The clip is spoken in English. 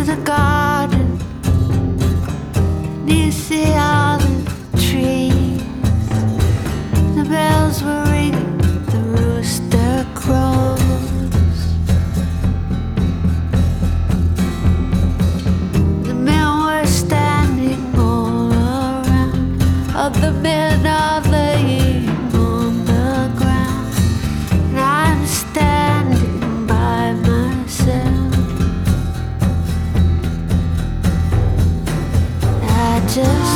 to the garden, you see all the trees. The bells were ringing, the rooster crows. The men were standing all around, all the men are laying on the ground, and I'm standing by myself. I just